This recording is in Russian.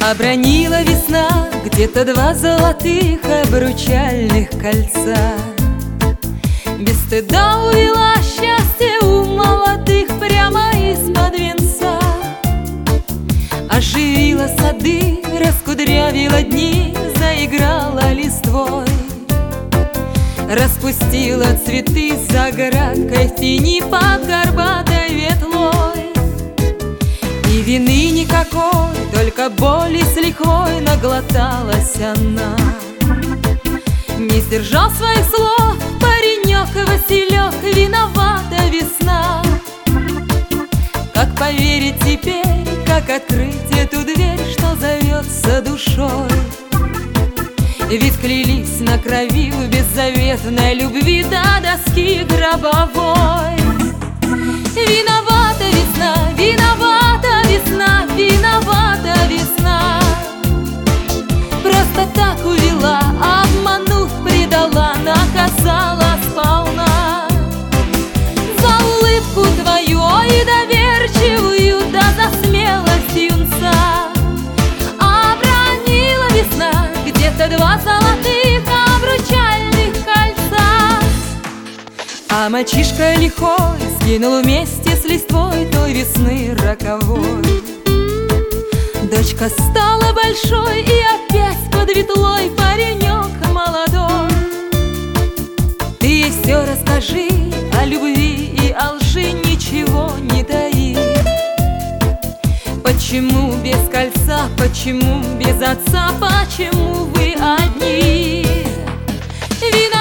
Обронила весна где-то 2 золотых обручальных кольца. Без стыда увела счастье у молодых прямо из-под венца. Оживила сады, раскудрявила дни, заиграла листвой. Распустила цветы за городкой в тени под горбатой ветлой. И вины никакой, только боли с лихвой наглоталась она. Не сдержал своих слов паренек Василек, виновата весна. Как поверить теперь, как открыть эту дверь, что зовется душой? Ведь клялись на крови в беззаветной любви до доски гробовой. Виновата весна, виновата весна, виновата весна. Просто так увела, обманув, предала, наказала сполна. За улыбку твою и доверчивую, да за смелость юнца. Обронила весна где-то 2 золотых обручальных кольца. А мальчишка лихой скинул вместе с листвой той весны роковой. Дочка стала большой, и опять под ветлой паренек молодой. Ты ей все расскажи о любви и о лжи, ничего не таи. Почему без кольца, почему без отца, почему вы одни? Вина